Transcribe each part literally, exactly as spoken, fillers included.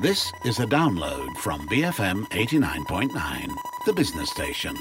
This is a download from B F M eighty-nine point nine, the business station.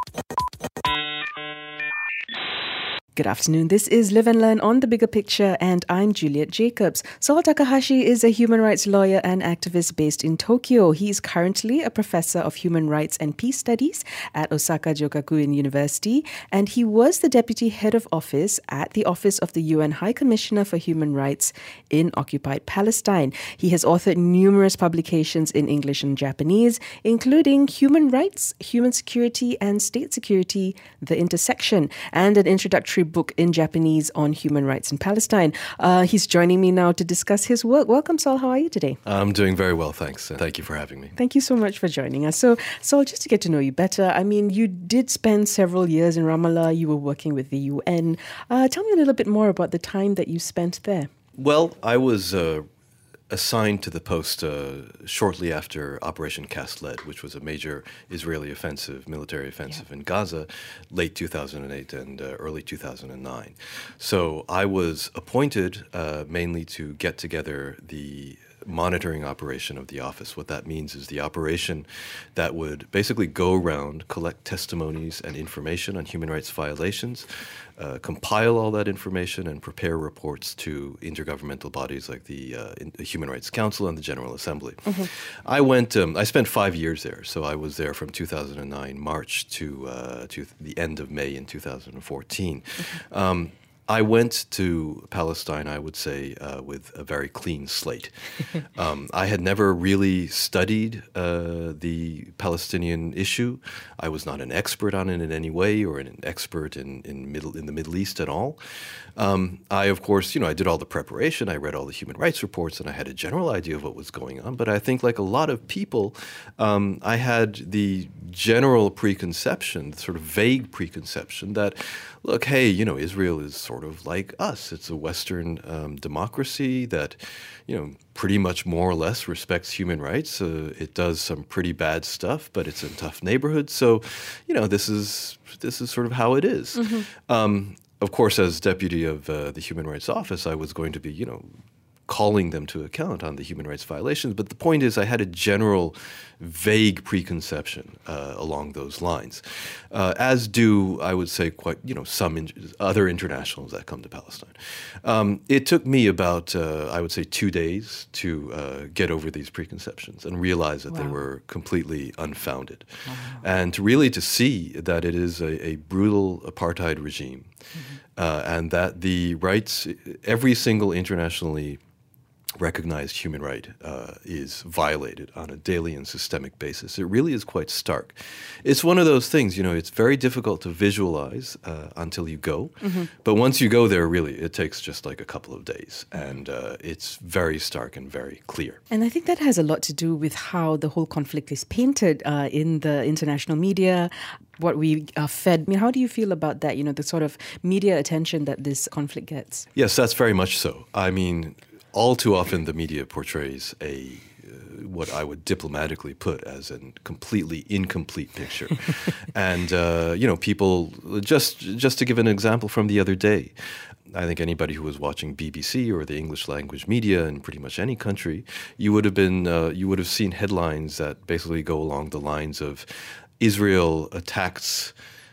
Good afternoon. This is Live and Learn on The Bigger Picture, and I'm Juliet Jacobs. Saul Takahashi is a human rights lawyer and activist based in Tokyo. He is currently a professor of human rights and peace studies at Osaka Jokakuen University, and he was the deputy head of office at the Office of the U N High Commissioner for Human Rights in occupied Palestine. He has authored numerous publications in English and Japanese, including Human Rights, Human Security and State Security, The Intersection, and an introductory book in Japanese on human rights in Palestine. Uh, he's joining me now to discuss his work. Welcome, Saul. How are you today? I'm doing very well, thanks. Thank you for having me. Thank you so much for joining us. So, Saul, just to get to know you better, I mean, you did spend several years in Ramallah. You were working with the U N. Uh, tell me a little bit more about the time that you spent there. Well, I was uh, assigned to the post uh, shortly after Operation Cast Lead, which was a major Israeli offensive, military offensive yeah. in Gaza, late two thousand eight and uh, early two thousand nine. So I was appointed uh, mainly to get together the monitoring operation of the office. What that means is the operation that would basically go around, collect testimonies and information on human rights violations, uh, compile all that information, and prepare reports to intergovernmental bodies like the, uh, in, the Human Rights Council and the General Assembly. Mm-hmm. I went. Um, I spent five years there, so I was there from two thousand nine March to uh, to the end of May in two thousand fourteen. Mm-hmm. Um, I went to Palestine, I would say, uh, with a very clean slate. Um, I had never really studied uh, the Palestinian issue. I was not an expert on it in any way, or an expert in, in middle in the Middle East at all. Um, I, of course, you know, I did all the preparation. I read all the human rights reports, and I had a general idea of what was going on. But I think, like a lot of people, um, I had the general preconception, sort of vague preconception that, look, hey, you know, Israel is sort of like us. It's a Western um, democracy that, you know, pretty much more or less respects human rights. Uh, it does some pretty bad stuff, but it's in tough neighborhoods. So, you know, this is this is sort of how it is. Mm-hmm. Um, of course, as deputy of uh, the Human Rights Office, I was going to be, you know, calling them to account on the human rights violations. But the point is, I had a general, vague preconception uh, along those lines, uh, as do, I would say, quite, you know, some in- other internationals that come to Palestine. Um, it took me about, uh, I would say, two days to uh, get over these preconceptions and realize that wow. they were completely unfounded. Wow. And to really to see that it is a, a brutal apartheid regime, mm-hmm. uh, and that the rights, every single internationally recognized human right uh, is violated on a daily and systemic basis. It really is quite stark. It's one of those things, you know, it's very difficult to visualize uh, until you go. Mm-hmm. But once you go there, really, it takes just like a couple of days. And uh, it's very stark and very clear. And I think that has a lot to do with how the whole conflict is painted uh, in the international media, what we are fed. I mean, how do you feel about that, you know, the sort of media attention that this conflict gets? Yes, that's very much so. I mean, all too often, the media portrays a uh, what I would diplomatically put as a completely incomplete picture, and uh, you know, people just just to give an example from the other day. I think anybody who was watching B B C or the English language media in pretty much any country, you would have been uh, you would have seen headlines that basically go along the lines of Israel attacks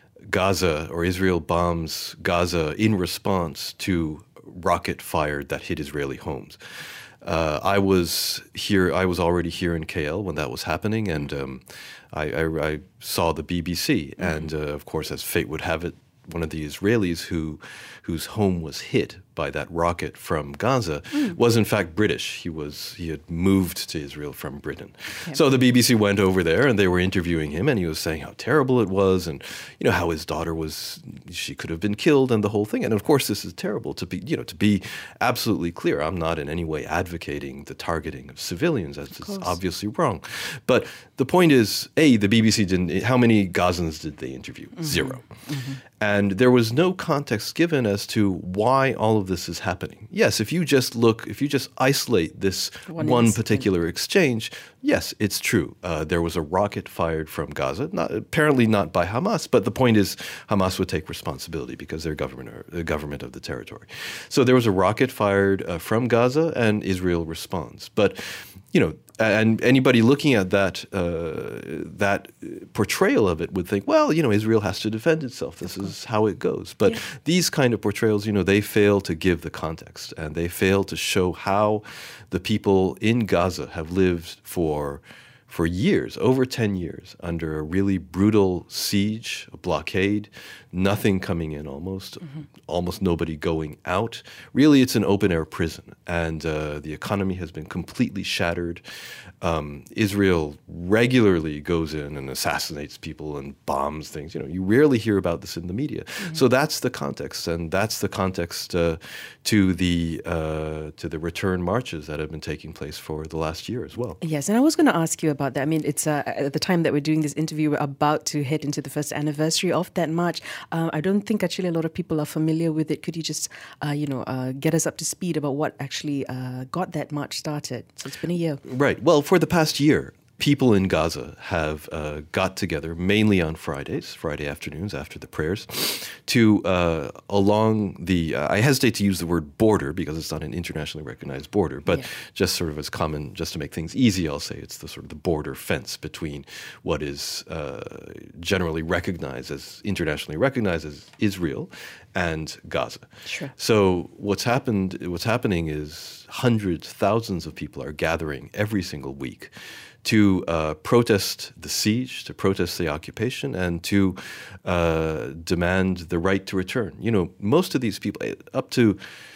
Gaza or Israel bombs Gaza in response to rocket fired that hit Israeli homes. Uh, I was here. I was already here in K L when that was happening, and um, I, I, I saw the B B C. Mm-hmm. And uh, of course, as fate would have it, one of the Israelis who whose home was hit by that rocket from Gaza mm. was in fact British. He was he had moved to Israel from Britain. Okay. So the B B C went over there and they were interviewing him, and he was saying how terrible it was, and you know how his daughter was, she could have been killed, and the whole thing. And of course this is terrible. To be you know to be absolutely clear, I'm not in any way advocating the targeting of civilians. That's just obviously wrong. But the point is, A, the B B C didn't, how many Gazans did they interview? Mm-hmm. Zero. Mm-hmm. And there was no context given as to why all of this is happening. Yes, if you just look, if you just isolate this one, one particular exchange, yes, it's true. Uh, there was a rocket fired from Gaza, not, apparently not by Hamas, but the point is Hamas would take responsibility because they're government, the government of the territory. So there was a rocket fired uh, from Gaza, and Israel responds. But you know, and anybody looking at that uh, that portrayal of it would think, well, you know, Israel has to defend itself. This is how it goes. But yeah. these kind of portrayals, you know, they fail to give the context, and they fail to show how the people in Gaza have lived for for years, over ten years, under a really brutal siege, a blockade, nothing coming in almost, mm-hmm. almost nobody going out. Really, it's an open-air prison, and uh, the economy has been completely shattered. Um, Israel regularly goes in and assassinates people and bombs things. You know, you rarely hear about this in the media. Mm-hmm. So that's the context, and that's the context uh, to the uh, to the return marches that have been taking place for the last year as well. Yes, and I was going to ask you about that. I mean, it's uh, at the time that we're doing this interview, we're about to head into the first anniversary of that march. Uh, I don't think actually a lot of people are familiar with it. Could you just, uh, you know, uh, get us up to speed about what actually uh, got that march started? So it's been a year. Right. Well, for the past year, people in Gaza have uh, got together, mainly on Fridays, Friday afternoons after the prayers, to uh, along the, uh, I hesitate to use the word border because it's not an internationally recognized border, but yeah. just sort of as common, just to make things easy, I'll say it's the sort of the border fence between what is uh, generally recognized as, internationally recognized as Israel and Gaza. Sure. So what's happened, what's happening is hundreds, thousands of people are gathering every single week to uh, protest the siege, to protest the occupation, and to uh, demand the right to return. You know, most of these people, up to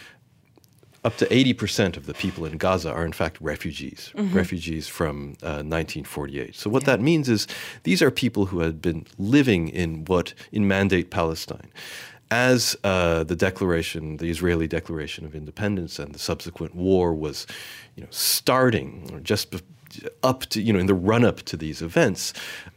up to eighty percent of the people in Gaza are in fact refugees, mm-hmm. refugees from uh, nineteen forty-eight. So what yeah. that means is these are people who had been living in what, in Mandate Palestine. As uh, the declaration, the Israeli Declaration of Independence and the subsequent war was, you know, starting, or just be- up to, you know, in the run-up to these events,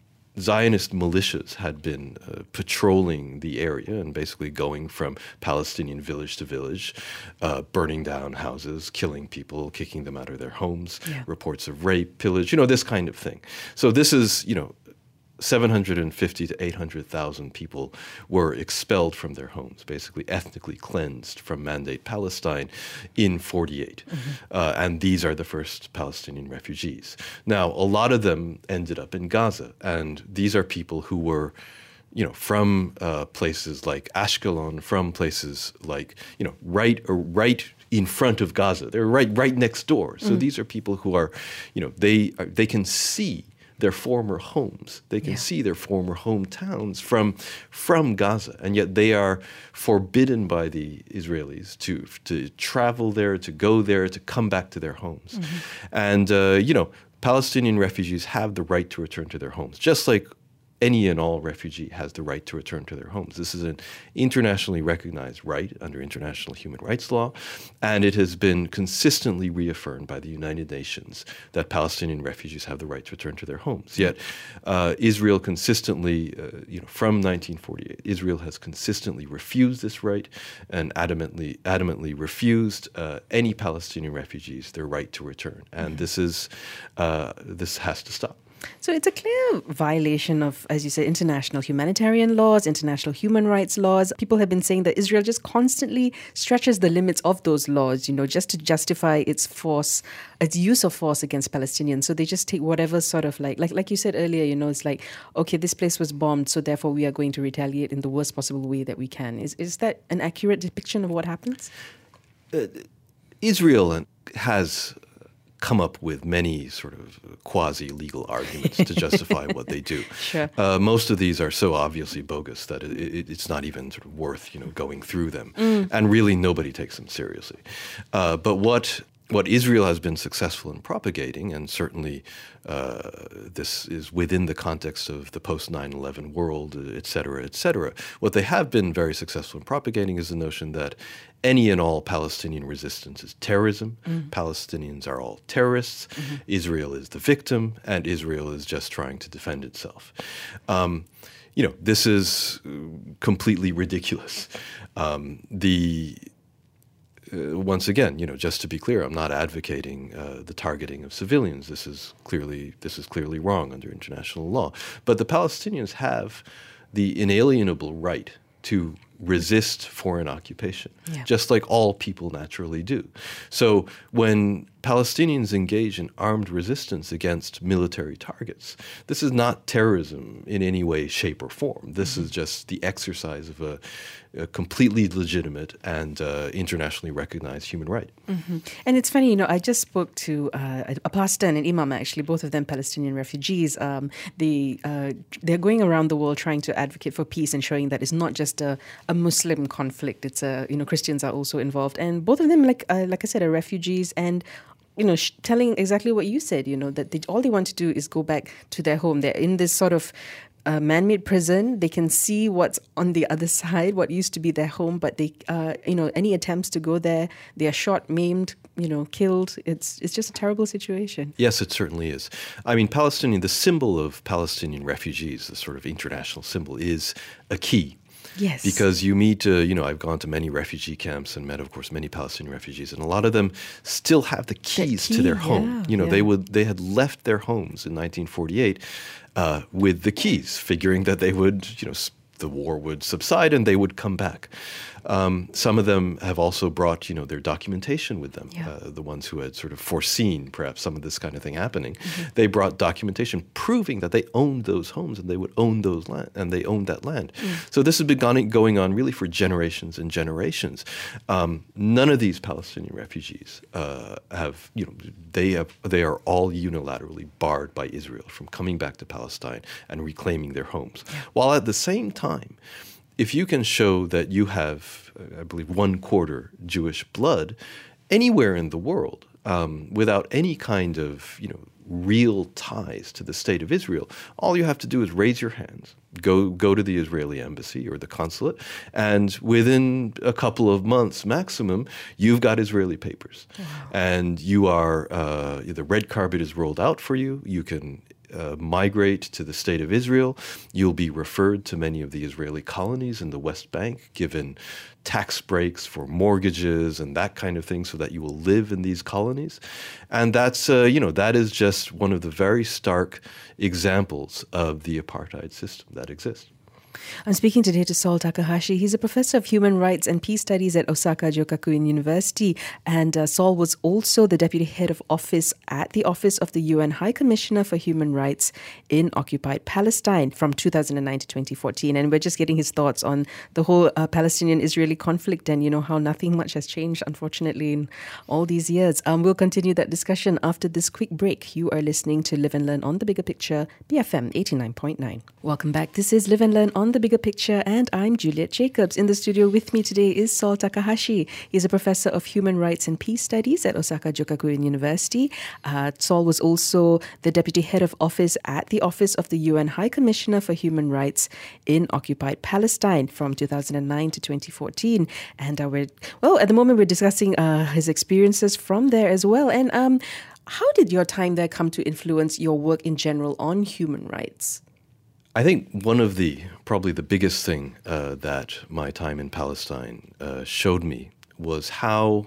Zionist militias had been uh, patrolling the area and basically going from Palestinian village to village, uh, burning down houses, killing people, kicking them out of their homes, yeah. reports of rape, pillage, you know, this kind of thing. So this is, you know, seven hundred fifty to eight hundred thousand people were expelled from their homes, basically ethnically cleansed from Mandate Palestine in forty-eight. Mm-hmm. Uh, and these are the first Palestinian refugees. Now, a lot of them ended up in Gaza, and these are people who were, you know, from uh, places like Ashkelon, from places like, you know, right or right in front of Gaza. They're right right next door. So mm-hmm. these are people who are, you know, they are, they can see their former homes. They can yeah. see their former hometowns from from Gaza, and yet they are forbidden by the Israelis to to travel there, to go there, to come back to their homes. Mm-hmm. And, uh, you know, Palestinian refugees have the right to return to their homes, just like any and all refugee has the right to return to their homes. This is an internationally recognized right under international human rights law, and it has been consistently reaffirmed by the United Nations that Palestinian refugees have the right to return to their homes. Yet uh, Israel consistently, uh, you know, from nineteen forty-eight, Israel has consistently refused this right and adamantly, adamantly refused uh, any Palestinian refugees their right to return. And mm-hmm. this is, uh, this has to stop. So it's a clear violation of, as you said, international humanitarian laws, international human rights laws. People have been saying that Israel just constantly stretches the limits of those laws, you know, just to justify its force, its use of force against Palestinians. So they just take whatever sort of like, like, like you said earlier, you know, it's like, okay, this place was bombed, so therefore we are going to retaliate in the worst possible way that we can. Is is that an accurate depiction of what happens? Uh, Israel has come up with many sort of quasi-legal arguments to justify what they do. Sure. Uh, most of these are so obviously bogus that it, it, it's not even sort of worth, you know, going through them. Mm. And really nobody takes them seriously. Uh, but what what Israel has been successful in propagating, and certainly uh, this is within the context of the post nine eleven world, et cetera, et cetera, what they have been very successful in propagating is the notion that any and all Palestinian resistance is terrorism. Mm. Palestinians are all terrorists. Mm-hmm. Israel is the victim, and Israel is just trying to defend itself. Um, you know, this is completely ridiculous. Um, the Uh, once again, you know, just to be clear, I'm not advocating uh, the targeting of civilians. This is clearly this is clearly wrong under international law. But the Palestinians have the inalienable right to resist foreign occupation, yeah. just like all people naturally do. So when Palestinians engage in armed resistance against military targets. This is not terrorism in any way, shape, or form. This mm-hmm. is just the exercise of a, a completely legitimate and uh, internationally recognized human right. Mm-hmm. And it's funny, you know, I just spoke to uh, a pastor and an imam, actually, both of them Palestinian refugees. Um, they, uh, they're going around the world trying to advocate for peace and showing that it's not just a, a Muslim conflict. It's a, you know, Christians are also involved. And both of them, like uh, like I said, are refugees and you know, sh- telling exactly what you said, you know, that they, all they want to do is go back to their home. They're in this sort of uh, man-made prison. They can see what's on the other side, what used to be their home, but they, uh, you know, any attempts to go there, they are shot, maimed, you know, killed. It's it's just a terrible situation. Yes, it certainly is. I mean, Palestinian, the symbol of Palestinian refugees, the sort of international symbol, is a key. Yes. Because you meet, uh, you know, I've gone to many refugee camps and met, of course, many Palestinian refugees, and a lot of them still have the keys key, to their home. yeah, you know, yeah. they would they had left their homes in nineteen forty-eight uh, with the keys, figuring that they would, you know, the war would subside and they would come back. Um, some of them have also brought, you know, their documentation with them. Yeah. Uh, the ones who had sort of foreseen perhaps some of this kind of thing happening, mm-hmm. they brought documentation proving that they owned those homes and they would own those land and they owned that land. Mm. So this has been going, going on really for generations and generations. Um, none of these Palestinian refugees uh, have, you know, they have they are all unilaterally barred by Israel from coming back to Palestine and reclaiming their homes, yeah. while at the same time, if you can show that you have, I believe, one quarter Jewish blood anywhere in the world um, without any kind of, you know, real ties to the state of Israel, all you have to do is raise your hands, go go to the Israeli embassy or the consulate, and within a couple of months maximum, you've got Israeli papers. Wow. And you are, uh, the red carpet is rolled out for you. You can Uh, migrate to the state of Israel. You'll be referred to many of the Israeli colonies in the West Bank, given tax breaks for mortgages and that kind of thing so that you will live in these colonies. And that's, uh, you know, that is just one of the very stark examples of the apartheid system that exists. I'm speaking today to Saul Takahashi. He's a professor of human rights and peace studies at Osaka Jogakuin University. And uh, Saul was also the deputy head of office at the Office of the U N High Commissioner for Human Rights in occupied Palestine from two thousand nine to twenty fourteen. And we're just getting his thoughts on the whole uh, Palestinian-Israeli conflict and, you know, how nothing much has changed, unfortunately, in all these years. Um, we'll continue that discussion after this quick break. You are listening to Live and Learn on The Bigger Picture, B F M eighty-nine point nine. Welcome back. This is Live and Learn on The Bigger Picture, and I'm Juliet Jacobs. In the studio with me today is Saul Takahashi. He's a professor of human rights and peace studies at Osaka Jogakuin University. Uh, Saul was also the deputy head of office at the Office of the U N High Commissioner for Human Rights in occupied Palestine from two thousand nine to twenty fourteen. And uh, we're, well, at the moment we're discussing uh, his experiences from there as well. And um, how did your time there come to influence your work in general on human rights? I think one of the, probably the biggest thing uh, that my time in Palestine uh, showed me was how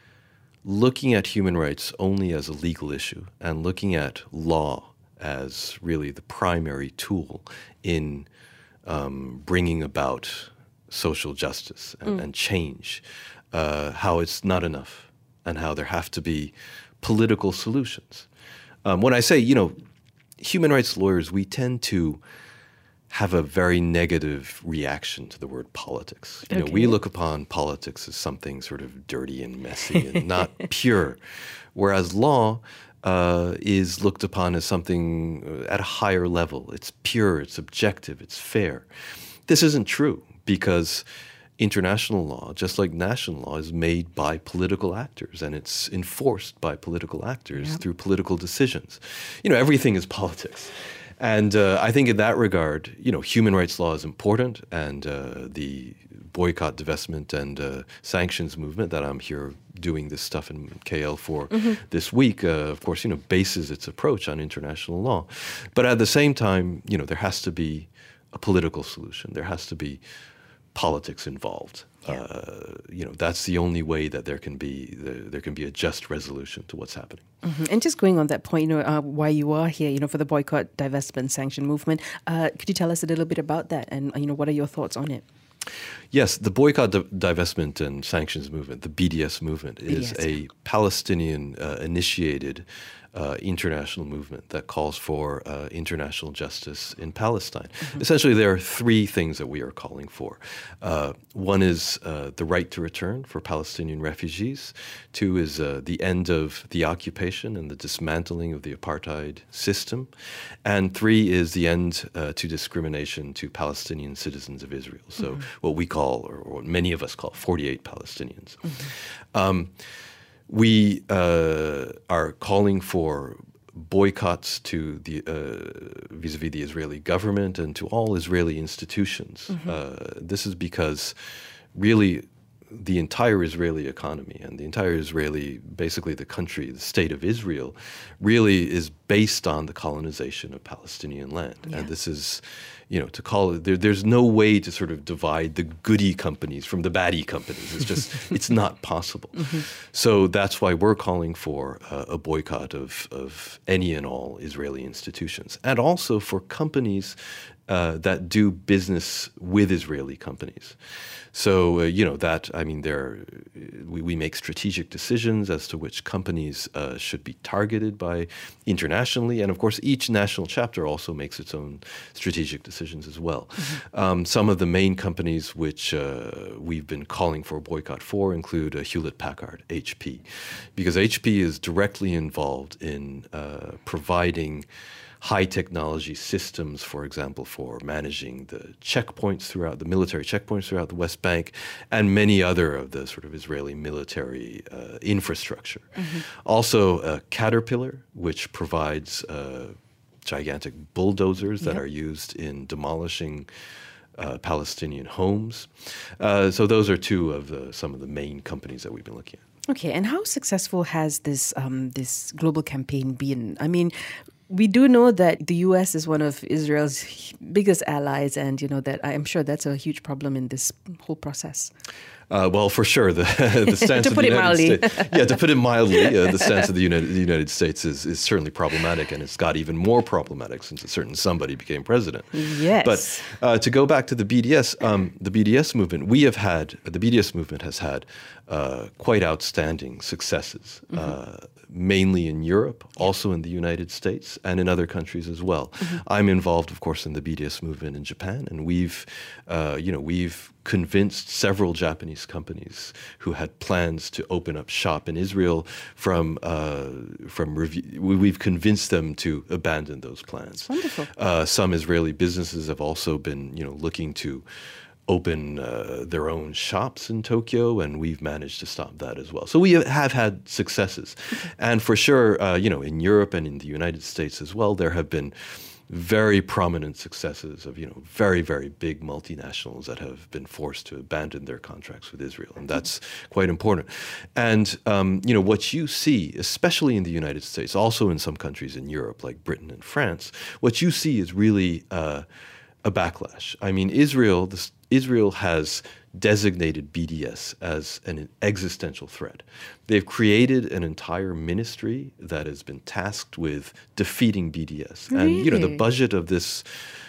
looking at human rights only as a legal issue and looking at law as really the primary tool in um, bringing about social justice and, mm. and change, uh, how it's not enough and how there have to be political solutions. Um, when I say, you know, human rights lawyers, we tend to have a very negative reaction to the word politics. You okay. know, we look upon politics as something sort of dirty and messy and not pure, whereas law uh, is looked upon as something at a higher level. It's pure, it's objective, it's fair. This isn't true because international law, just like national law, is made by political actors and it's enforced by political actors yep. through political decisions. You know, everything is politics. And uh, I think in that regard, you know, human rights law is important, and uh, the boycott, divestment, and uh, sanctions movement that I'm here doing this stuff in K L for mm-hmm. this week, uh, of course, you know, bases its approach on international law. But at the same time, you know, there has to be a political solution. There has to be politics involved. Yeah. Uh, you know, that's the only way that there can be the, there can be a just resolution to what's happening. Mm-hmm. And just going on that point, you know, uh, why you are here, you know, for the boycott, divestment, sanction movement, uh, could you tell us a little bit about that and, you know, what are your thoughts on it? Yes, the boycott, di- divestment, and sanctions movement, the B D S movement, is B D S, a yeah. Palestinian-initiated uh, international movement that calls for uh, international justice in Palestine. Mm-hmm. Essentially, there are three things that we are calling for. Uh, one is uh, the right to return for Palestinian refugees. Two is uh, the end of the occupation and the dismantling of the apartheid system. And three is the end uh, to discrimination to Palestinian citizens of Israel. So mm-hmm. what we call, or what many of us call, forty-eight Palestinians. Mm-hmm. Um, We uh, are calling for boycotts to the uh, vis-a-vis the Israeli government and to all Israeli institutions. Mm-hmm. Uh, this is because really the entire Israeli economy and the entire Israeli, basically the country, the state of Israel, really is based on the colonization of Palestinian land. Yeah. And this is, you know, to call it, there, there's no way to sort of divide the goody companies from the baddie companies. It's just, it's not possible. Mm-hmm. So that's why we're calling for uh, a boycott of, of any and all Israeli institutions, and also for companies uh, that do business with Israeli companies. So, uh, you know, that, I mean, there, we, we make strategic decisions as to which companies uh, should be targeted by internationally. And of course, each national chapter also makes its own strategic decisions as well. Mm-hmm. Um, some of the main companies which uh, we've been calling for a boycott for include uh, Hewlett Packard, H P, because H P is directly involved in uh, providing high technology systems, for example, for managing the checkpoints throughout, the military checkpoints throughout the West Bank, and many other of the sort of Israeli military uh, infrastructure. Mm-hmm. Also, uh, Caterpillar, which provides uh, gigantic bulldozers that yep. are used in demolishing uh, Palestinian homes. Uh, so those are two of the, some of the main companies that we've been looking at. Okay, and how successful has this um, this global campaign been? I mean, we do know that the U S is one of Israel's biggest allies, and you know that I'm sure that's a huge problem in this whole process. Uh, well, for sure, the, the stance of the United States. Yeah, to put it mildly, uh, the stance of the United, the United States is, is certainly problematic, and it's got even more problematic since a certain somebody became president. Yes. But uh, to go back to the B D S, um, the B D S movement, we have had the B D S movement has had uh, quite outstanding successes. Mm-hmm. Uh, mainly in Europe, also in the United States, and in other countries as well. Mm-hmm. I'm involved, of course, in the B D S movement in Japan, and we've, uh, you know, we've convinced several Japanese companies who had plans to open up shop in Israel from uh, from review. We've convinced them to abandon those plans. That's wonderful. Uh, some Israeli businesses have also been, you know, looking to open uh, their own shops in Tokyo, and we've managed to stop that as well. So we have had successes. And for sure, uh, you know, in Europe and in the United States as well, there have been very prominent successes of, you know, very, very big multinationals that have been forced to abandon their contracts with Israel. And that's quite important. And, um, you know, what you see, especially in the United States, also in some countries in Europe, like Britain and France, what you see is really uh, a backlash. I mean, Israel, this, Israel has designated B D S as an existential threat. They've created an entire ministry that has been tasked with defeating B D S. Really? And, you know, the budget of this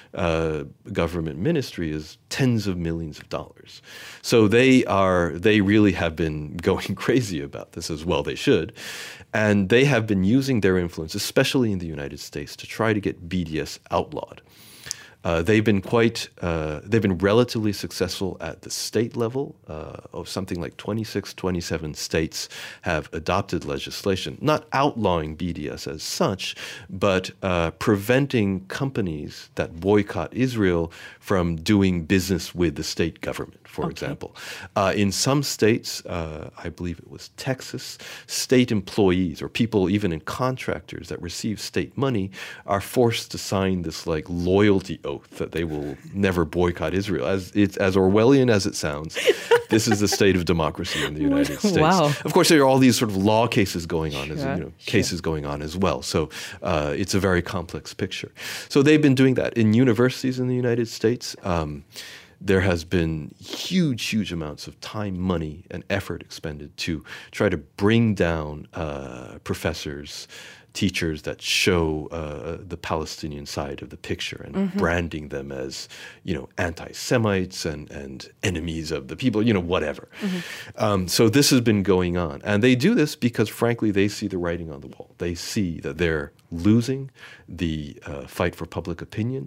uh, government ministry is tens of millions of dollars. So they are, they really have been going crazy about this, as well they should. And they have been using their influence, especially in the United States, to try to get B D S outlawed. Uh, they've been quite, uh, they've been relatively successful at the state level. Uh, of something like twenty-six, twenty-seven states have adopted legislation, not outlawing B D S as such, but uh, preventing companies that boycott Israel from doing business with the state government, for okay. example. Uh, in some states, uh, I believe it was Texas, state employees or people even in contractors that receive state money are forced to sign this like loyalty oath that they will never boycott Israel. As it's as Orwellian as it sounds, this is the state of democracy in the United States. Wow. Of course, there are all these sort of law cases going on, sure, as you know, sure. cases going on as well. So uh, it's a very complex picture. So they've been doing that in universities in the United States. Um, There has been huge, huge amounts of time, money, and effort expended to try to bring down uh, professors, teachers that show uh, the Palestinian side of the picture and mm-hmm. branding them as, you know, anti-Semites and, and enemies of the people, you know, whatever. Mm-hmm. Um, so this has been going on. And they do this because, frankly, they see the writing on the wall. They see that they're losing the uh, fight for public opinion.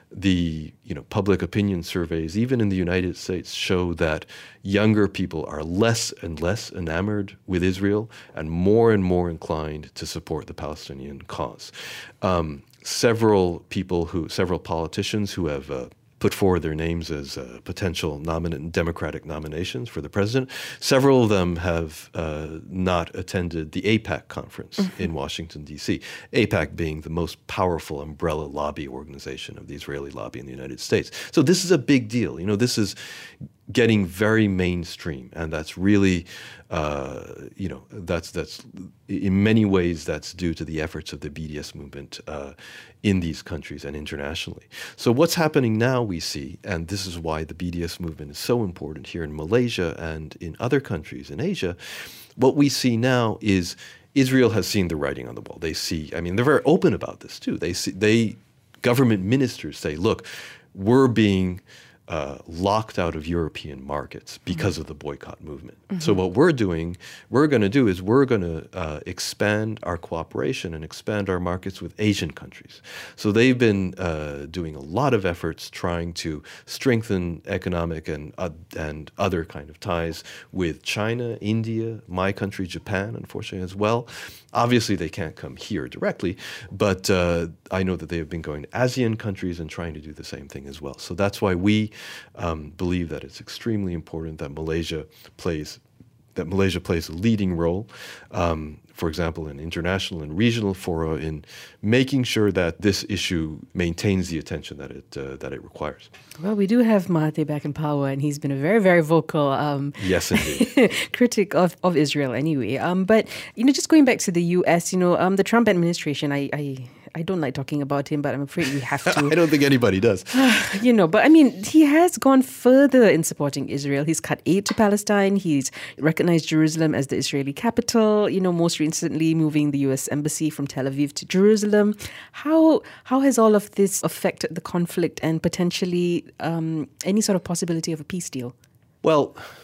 The you know public opinion surveys, even in the United States, show that younger people are less and less enamored with Israel and more and more inclined to support the Palestinian cause. Um, several people who, several politicians who have uh, put forward their names as uh, potential nomin- Democratic nominations for the president. Several of them have uh, not attended the AIPAC conference mm-hmm. in Washington, D C, AIPAC being the most powerful umbrella lobby organization of the Israeli lobby in the United States. So this is a big deal. You know, this is getting very mainstream, and that's really, uh, you know, that's that's in many ways that's due to the efforts of the B D S movement uh, in these countries and internationally. So what's happening now, we see, and this is why the B D S movement is so important here in Malaysia and in other countries in Asia. What we see now is Israel has seen the writing on the wall. They see, I mean, they're very open about this too. They see, they government ministers say, look, we're being Uh, locked out of European markets because mm-hmm. of the boycott movement. Mm-hmm. So what we're doing, we're going to do is we're going to uh, expand our cooperation and expand our markets with Asian countries. So they've been uh, doing a lot of efforts trying to strengthen economic and uh, and other kind of ties with China, India, my country, Japan, unfortunately as well. Obviously, they can't come here directly, but uh, I know that they have been going to ASEAN countries and trying to do the same thing as well. So that's why we um, believe that it's extremely important that Malaysia plays that Malaysia plays a leading role, um, for example, in international and regional fora, in making sure that this issue maintains the attention that it uh, that it requires. Well, we do have Mahathir back in power, and he's been a very, very vocal um, yes, indeed. critic of, of Israel anyway. Um, but, you know, just going back to the U S, you know, um, the Trump administration, I... I I don't like talking about him, but I'm afraid we have to. I don't think anybody does. You know, but I mean, he has gone further in supporting Israel. He's cut aid to Palestine. He's recognized Jerusalem as the Israeli capital, you know, most recently moving the U S embassy from Tel Aviv to Jerusalem. How how has all of this affected the conflict and potentially um, any sort of possibility of a peace deal? Well,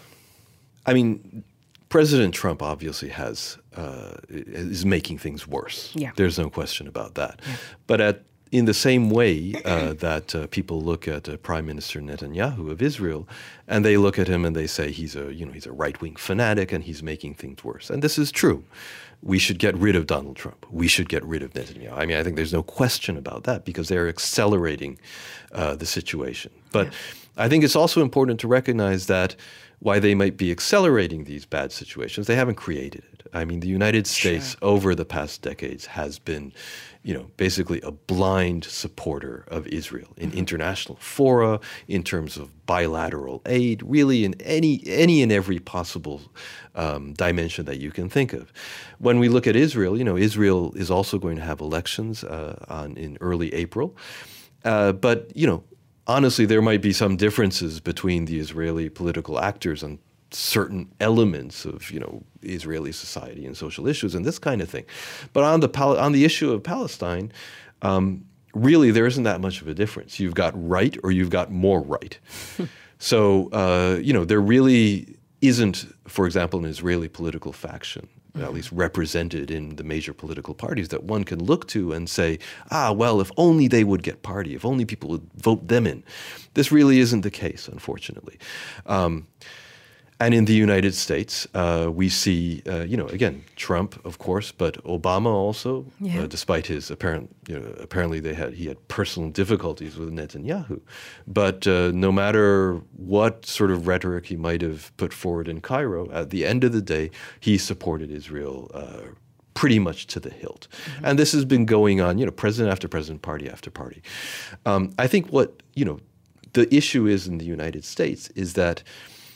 I mean, President Trump obviously has uh, is making things worse. Yeah. There's no question about that. Yeah. But at in the same way uh, that uh, people look at uh, Prime Minister Netanyahu of Israel, and they look at him and they say he's a you know he's a right-wing fanatic and he's making things worse. And this is true. We should get rid of Donald Trump. We should get rid of Netanyahu. I mean, I think there's no question about that because they're accelerating uh, the situation. But yeah. I think it's also important to recognize that why they might be accelerating these bad situations, they haven't created it. I mean, the United States sure. over the past decades has been, you know, basically a blind supporter of Israel in mm-hmm. international fora, in terms of bilateral aid, really in any any and every possible um, dimension that you can think of. When we look at Israel, you know, Israel is also going to have elections uh, on in early April, uh, but you know. Honestly, there might be some differences between the Israeli political actors on certain elements of, you know, Israeli society and social issues and this kind of thing. But on the Pal- on the issue of Palestine, um, really there isn't that much of a difference. You've got right or you've got more right. So, uh, you know, there really isn't, for example, an Israeli political faction, mm-hmm. at least represented in the major political parties, that one can look to and say, ah, well, if only they would get party, if only people would vote them in. This really isn't the case, unfortunately. Um, and in the United States, uh, we see, uh, you know, again, Trump, of course, but Obama also, yeah. uh, despite his apparent, you know, apparently they had he had personal difficulties with Netanyahu. But uh, no matter what sort of rhetoric he might have put forward in Cairo, at the end of the day, he supported Israel uh, pretty much to the hilt. Mm-hmm. And this has been going on, you know, president after president, party after party. Um, I think what, you know, the issue is in the United States is that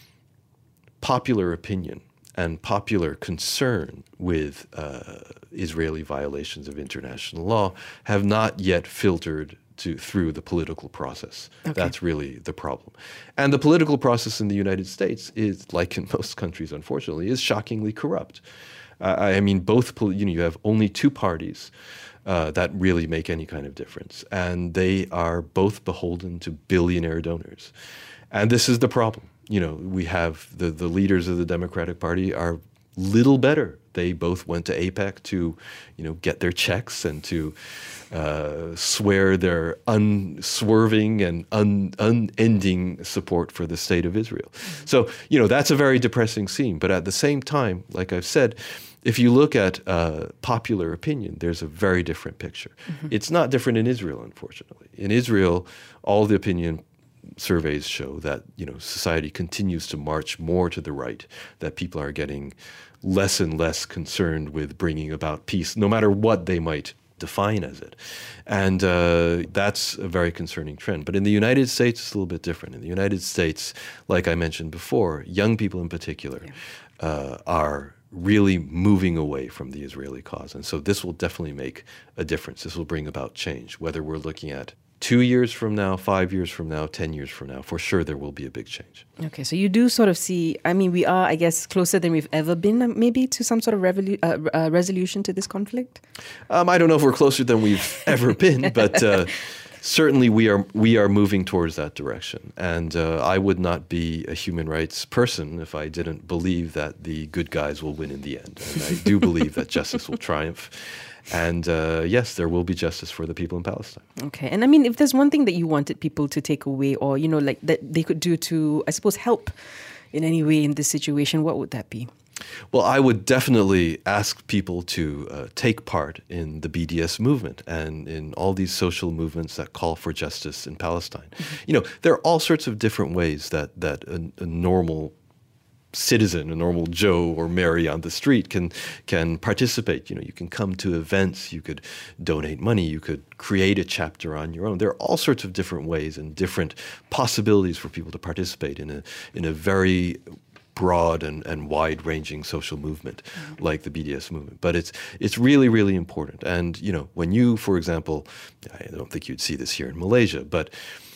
popular opinion and popular concern with uh, Israeli violations of international law have not yet filtered to through the political process. Okay. That's really the problem. And the political process in the United States is, like in most countries, unfortunately, is shockingly corrupt. I, I mean, both, you know, you have only two parties uh, that really make any kind of difference. And they are both beholden to billionaire donors. And this is the problem. You know, we have the, the leaders of the Democratic Party are little better. They both went to AIPAC to, you know, get their checks and to uh, swear their unswerving and un, unending support for the state of Israel. So, you know, that's a very depressing scene. But at the same time, like I've said, if you look at uh, popular opinion, there's a very different picture. Mm-hmm. It's not different in Israel, unfortunately. In Israel, all the opinion surveys show that, you know, society continues to march more to the right, that people are getting less and less concerned with bringing about peace, no matter what they might define as it. And uh, that's a very concerning trend. But in the United States, it's a little bit different. In the United States, like I mentioned before, young people in particular yeah. uh, are really moving away from the Israeli cause. And so this will definitely make a difference. This will bring about change, whether we're looking at two years from now, five years from now, ten years from now. For sure, there will be a big change. Okay, so you do sort of see, I mean, we are, I guess, closer than we've ever been, maybe, to some sort of revolu- uh, uh, resolution to this conflict? Um, I don't know if we're closer than we've ever been, but uh, certainly we are we are moving towards that direction. And uh, I would not be a human rights person if I didn't believe that the good guys will win in the end. And I do believe that justice will triumph. And uh, yes, there will be justice for the people in Palestine. Okay. And I mean, if there's one thing that you wanted people to take away, or, you know, like that they could do to, I suppose, help in any way in this situation, what would that be? Well, I would definitely ask people to uh, take part in the B D S movement and in all these social movements that call for justice in Palestine. Mm-hmm. You know, there are all sorts of different ways that, that a, a normal citizen, a normal Joe or Mary on the street can can participate. You know, you can come to events, you could donate money, you could create a chapter on your own. There are all sorts of different ways and different possibilities for people to participate in a in a very broad and, and wide-ranging social movement mm-hmm. like the B D S movement. But it's it's really, really important. And, you know, when you, for example, I don't think you'd see this here in Malaysia, but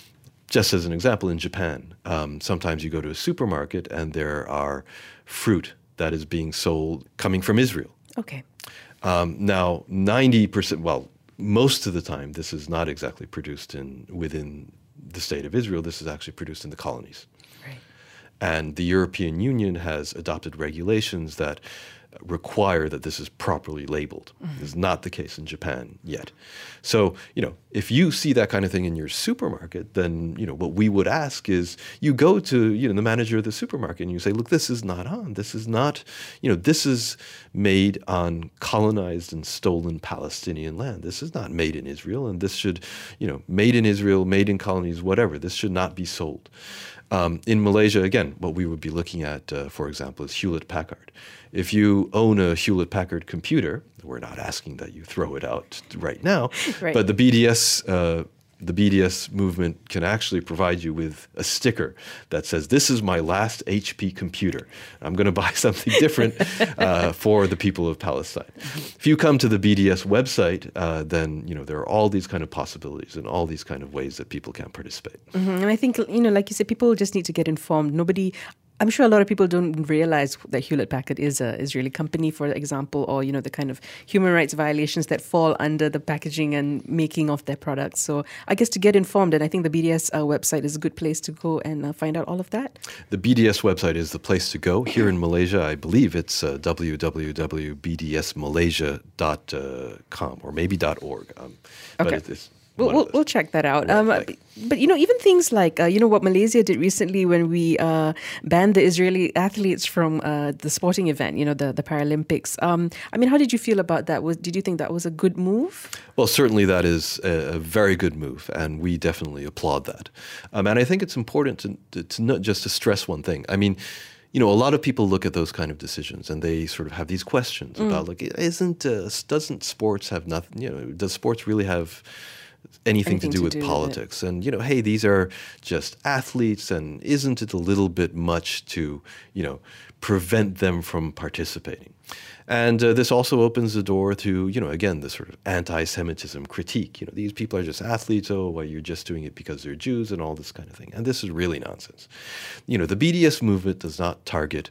just as an example, in Japan, um, sometimes you go to a supermarket and there are fruit that is being sold coming from Israel. Okay. Um, now, ninety percent, well, most of the time, this is not exactly produced in within the state of Israel. This is actually produced in the colonies. Right. And the European Union has adopted regulations that require that this is properly labeled. Mm-hmm. This is not the case in Japan yet. So, you know, if you see that kind of thing in your supermarket, then, you know, what we would ask is you go to, you know, the manager of the supermarket and you say, look, this is not on. This is not, you know, this is made on colonized and stolen Palestinian land. This is not made in Israel, and this should, you know, made in Israel, made in colonies, whatever. This should not be sold. Um, in Malaysia, again, what we would be looking at, uh, for example, is Hewlett-Packard. If you own a Hewlett-Packard computer, we're not asking that you throw it out right now, right. but the B D S uh, the B D S movement can actually provide you with a sticker that says, this is my last H P computer. I'm going to buy something different uh, for the people of Palestine. If you come to the B D S website, uh, then, you know, there are all these kind of possibilities and all these kind of ways that people can participate. Mm-hmm. And I think, you know, like you said, people just need to get informed. Nobody... I'm sure a lot of people don't realize that Hewlett-Packard is a Israeli company, for example, or, you know, the kind of human rights violations that fall under the packaging and making of their products. So I guess to get informed, and I think the B D S uh, website is a good place to go and uh, find out all of that. The B D S website is the place to go. Here in Malaysia, I believe it's uh, w w w dot b d s malaysia dot com or maybe .org. Um, okay. But it's We'll, we'll, we'll check that out. Right, um, like, but, you know, even things like, uh, you know, what Malaysia did recently when we uh, banned the Israeli athletes from uh, the sporting event, you know, the, the Paralympics. Um, I mean, how did you feel about that? Was, did you think that was a good move? Well, certainly that is a, a very good move, and we definitely applaud that. Um, and I think it's important to, to, to not just to stress one thing. I mean, you know, a lot of people look at those kind of decisions and they sort of have these questions mm. about, like, isn't, uh, doesn't sports have nothing, you know, does sports really have anything, anything to do to with do politics? With and, you know, hey, these are just athletes, and isn't it a little bit much to, you know, prevent them from participating? And uh, this also opens the door to, you know, again, the sort of anti-Semitism critique. You know, these people are just athletes. Oh, well, you're just doing it because they're Jews and all this kind of thing. And this is really nonsense. You know, the B D S movement does not target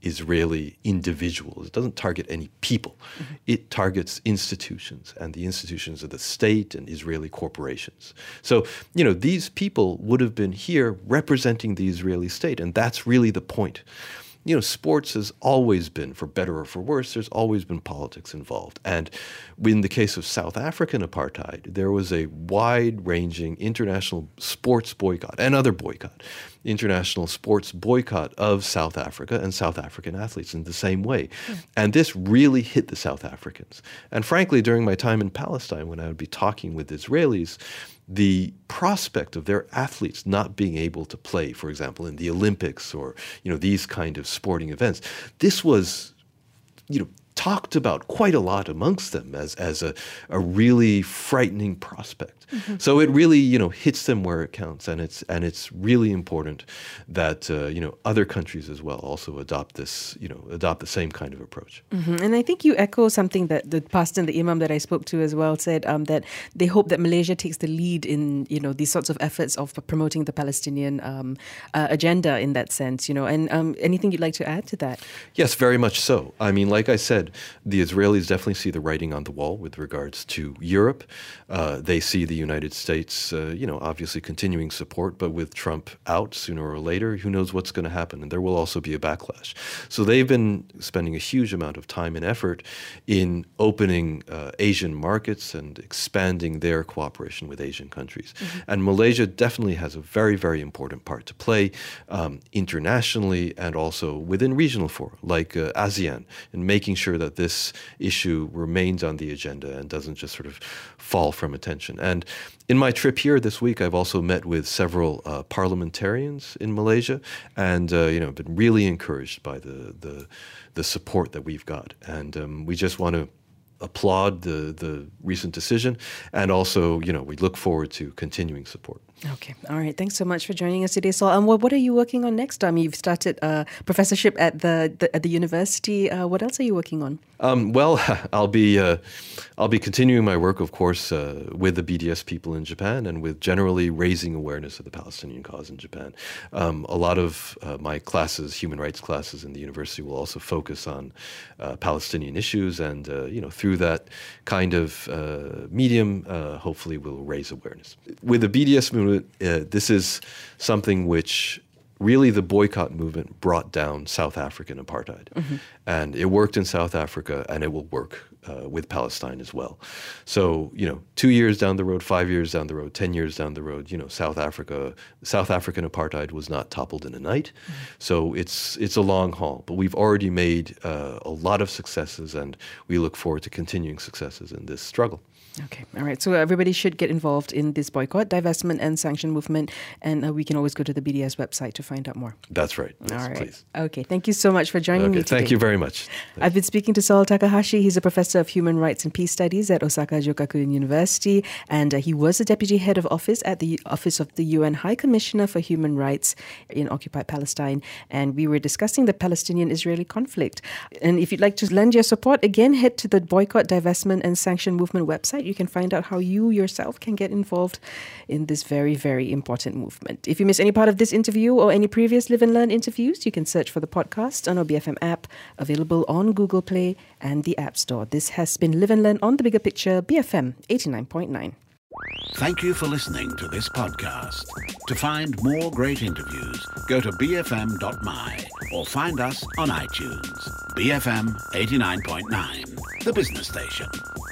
Israeli individuals. It doesn't target any people. Mm-hmm. It targets institutions, and the institutions of the state and Israeli corporations. So, you know, these people would have been here representing the Israeli state, and that's really the point. You know, sports has always been, for better or for worse, there's always been politics involved. And in the case of South African apartheid, there was a wide-ranging international sports boycott and other boycott, international sports boycott of South Africa and South African athletes in the same way. Mm. And this really hit the South Africans. And frankly, during my time in Palestine, when I would be talking with Israelis, the prospect of their athletes not being able to play, for example, in the Olympics or, you know, these kind of sporting events, this was, you know, talked about quite a lot amongst them as as a, a really frightening prospect. Mm-hmm. So it really, you know, hits them where it counts, and it's and it's really important that uh, you know, other countries as well also adopt this, you know, adopt the same kind of approach. Mm-hmm. And I think you echo something that the pastor and the imam that I spoke to as well said, um, that they hope that Malaysia takes the lead in, you know, these sorts of efforts of promoting the Palestinian um, uh, agenda in that sense, you know. And um, anything you'd like to add to that? Yes, very much so. I mean, like I said, the Israelis definitely see the writing on the wall with regards to Europe. Uh, they see the United States, uh, you know, obviously continuing support, but with Trump out sooner or later, who knows what's going to happen? And there will also be a backlash. So they've been spending a huge amount of time and effort in opening uh, Asian markets and expanding their cooperation with Asian countries. Mm-hmm. And Malaysia definitely has a very, very important part to play um, internationally and also within regional fora like uh, ASEAN, in making sure that this issue remains on the agenda and doesn't just sort of fall from attention. And in my trip here this week, I've also met with several uh, parliamentarians in Malaysia, and uh, you know, been really encouraged by the the, the support that we've got. And um, we just want to applaud the the recent decision, and also, you know, we look forward to continuing support. Okay. All right. Thanks so much for joining us today, Saul. And what, what are you working on next? I mean, you've started a professorship at the, the at the university. Uh, what else are you working on? Um, well, I'll be uh, I'll be continuing my work, of course, uh, with the B D S people in Japan and with generally raising awareness of the Palestinian cause in Japan. Um, a lot of uh, my classes, human rights classes in the university, will also focus on uh, Palestinian issues, and uh, you know, through that kind of uh, medium, uh, hopefully, we'll raise awareness. With the B D S movement, uh, this is something which really the boycott movement brought down South African apartheid. Mm-hmm. And it worked in South Africa, and it will work uh, with Palestine as well. So, you know, two years down the road, five years down the road, ten years down the road, you know, South Africa, South African apartheid was not toppled in a night. Mm-hmm. So it's it's a long haul. But we've already made uh, a lot of successes, and we look forward to continuing successes in this struggle. Okay. All right. So everybody should get involved in this boycott, divestment, and sanction movement. And uh, we can always go to the B D S website to find out more. That's right. Yes, all right. Please. Okay. Thank you so much for joining okay, me today. Thank you very much. Thank I've been speaking to Saul Takahashi. He's a professor of human rights and peace studies at Osaka Jokakuen University. And uh, he was the deputy head of office at the Office of the U N High Commissioner for Human Rights in occupied Palestine. And we were discussing the Palestinian-Israeli conflict. And if you'd like to lend your support, again, head to the boycott, divestment, and sanction movement website. You can find out how you yourself can get involved in this very, very important movement. If you miss any part of this interview or any previous Live and Learn interviews, you can search for the podcast on our B F M app, available on Google Play and the App Store. This has been Live and Learn on The Bigger Picture, B F M eighty-nine point nine. Thank you for listening to this podcast. To find more great interviews, go to b f m dot m y or find us on iTunes. B F M eighty-nine point nine, the business station.